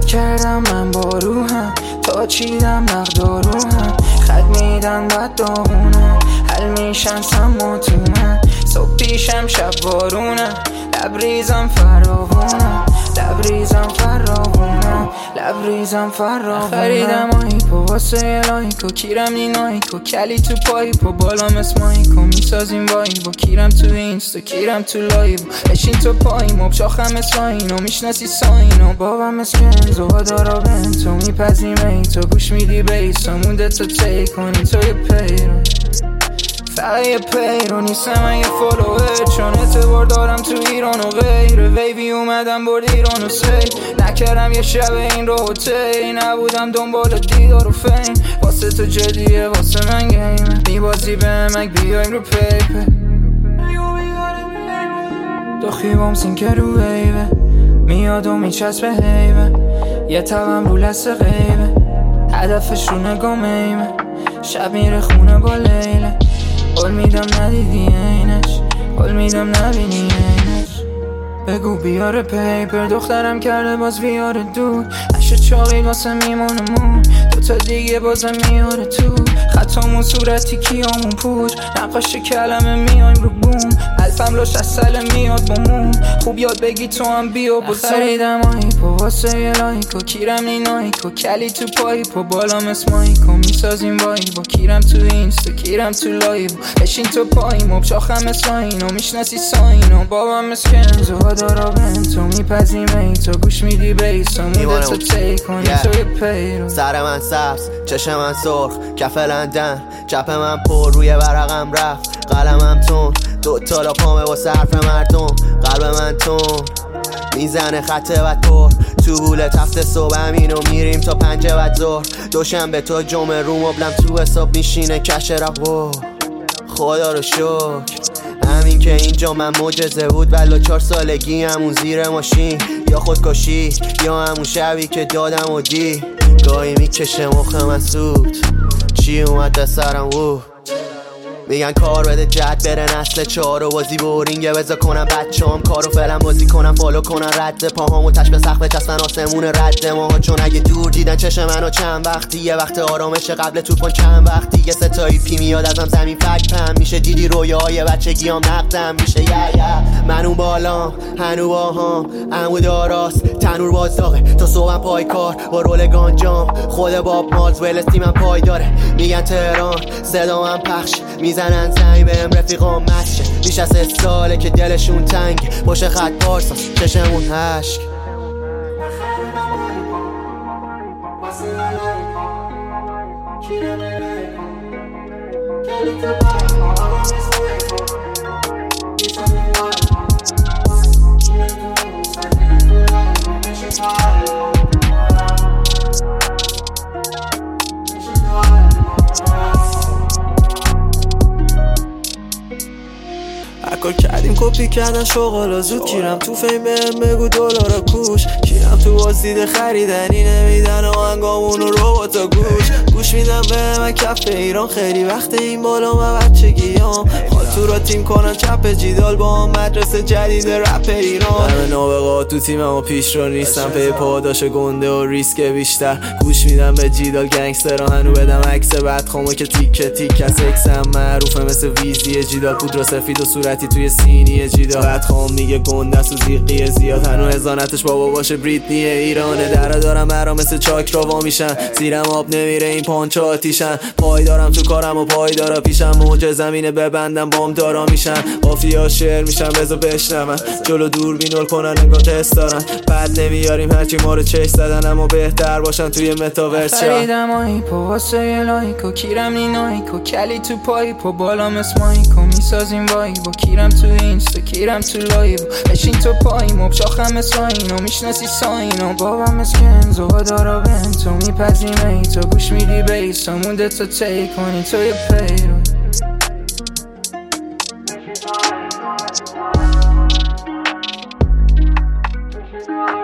عادت کردم من با روحم، تا چیدم نقد و روحم، خط میدن بد داغونم، حل میشن سم و تومن، صبح پیشم شب بارونم، لبریزم فراوونم، لبریزم فراوونم، لبریزم فراوونم. خریدم آیپو واسه لایکو، کیرم نی نایکو، کلی تو پایپو، بالا مثل مایکو، میسازیم وایبو، کیرم تو اینستا، کیرم تو لایو، بشین تو پاییمو، شاخم مثل اینو، میشناسی ساینو، بابم مثل کنزو، دارا بنتو، میپزیم ایتو، گوش میدی بیسو، مونده تو تی کنی تو یه پیرو، فقط یه پیرو نیستم من یه فالوور، چون اعتبار دارم تو ایران و غیره، ویبی اومدم برد ایران و سی، نکردم یه شب این رو هوتی، نبودم دنبال دیدار و فیم، واسه تو جدیه واسه من گیمه، میبازی به مک بیایم رو پیپه، دخیبام سینکه رو ویبه، میاد و میچسبه هیبه، یه تبم رو لسه غیبه، هدفش رو نگاه میمه، شب میره خونه با لیله، قول میدم ندیدی اینش، قول میدم نبینی اینش، بگو بیاره پیپر، دخترم کرده باز بیاره دود، عشق چاقی واسه میمونمون، دوتا دیگه بازم میاره تو، خطامون صورتی کیامون پوچ، نقاش کلمه میایم رو بوم، الفم لاش از سل میاد با موم، خوب یاد بگی تو هم بیا بزن. خریدم آیپو واسه یه لایکو، کیرم نی نایکو، کلی تو پایپو، بالا مثل مایکو، میسازیم وایبو، کیرم تو اینستا، کیرم تو لایو، بشین تو پاییمو، شاخم مثل اینو، میشناسی ساینو، بابم مثل کنزو، دارا بنتو، میپزیم ایتو، گوش میدی بیسو، مونده تو تی کنی تو یه پیرو، سر من سبز، چشم من سرخ، کف لندن، چپ من پر، روی ورقم رفت قلمم تون، دو تالا پامه واسه حرف مردم، قلب من تون میزنه خط و تور، تو بوله تفت صبح همینو میریم تا 5 بعد ظهر، دوشنبه تا جمعه رو مبلم تو حساب میشینه کش رق، خدا رو شکر همین که اینجا من معجزه بود، ولی 4 سالگی همون زیر ماشین، یا خودکشی یا همون شبی که دادم و دی، گاهی میکشه مخ من سود، چی اومد به سرم میگن کار بده جد بره نسل 4 و بازی بورینگه، بذار کنم بچه‌ام کارو فعلا بازی کنم، فالو کنن رد پاهامو تش به سقف چسبن آسمون رد ماها، چون اگه دور دیدن چشم منو چند وقتی، یه وقت آرامش قبل توپان چند وقتی، یه ستایی پی میاد ازم زمین فک پم میشه، دیدی رویاهای بچگیام نقدم میشه، من اون بالام هنو باهام عمود آراست، تنور باز داغه تا صبحم پای کار، با رول گانجام خود باب مالز ولستی من پای داره، میگن تهران صدا من پخش، میزنن زنگ بهم رفیقام مشه، بیش از 3 ساله که دلشون تنگ، باشه خط پارساس چشمون هشک. کار کردیم کپی کردن شغالا زود، کیرم تو فیم بهم بگو دلارا کوش، کیرم تو بازدید خریدنی نمیدن آهنگامون رو رباتا گوش میدم به من کف ایران، خیلی وقت این بالا من بچگیام، خاطورا تیم کنن چپ جیدال با هم، مدرسه جدید رپ ایران، همه نابغا تو تیمم و پیش رو نیستم، پی پاداش گنده و ریسک بیشتر، گوش میدم به جیدال گنگسترا، هنو بدم عکس بدخامو که تیکه تیک از اکسم معروفه مثل ویزی جیدال، پودر سفید و صورتی توی سینی جیدال، بدخام میگه گنده است و زیقی زیاد، هنو هزانتش بابا باشه بریتنی ایرانه، درا دارم برا مثل چاک رو وا میشن، زیرم آب نمیره این پانچا آتیشن، پای دارم تو کارم و پای دارم پیشم، موج زمینه ببندم بام دارا میشن، قافیا شعر میشن بذار بشنون، جلو دور بینول کنن انگار تست دارن، بعد نمیاریم هرچی ما رو چش زدن، اما بهتر باشن توی متاورس. خریدم آیپو واسه یه لایکو، کیرم نی نایکو، کلی تو پایپو، بالا مثل مایکو، میسازیم وایبو، کیرم تو اینستا، کیرم تو لایو، بشین تو پاییمو، شاخم مثل اینو، میشناسی ساینو، بابم مثل کنزو، دارا بنتو، میپزیم ایتو، گوش میدی بیسو، مونده تو تی کنی تو یه پیرو.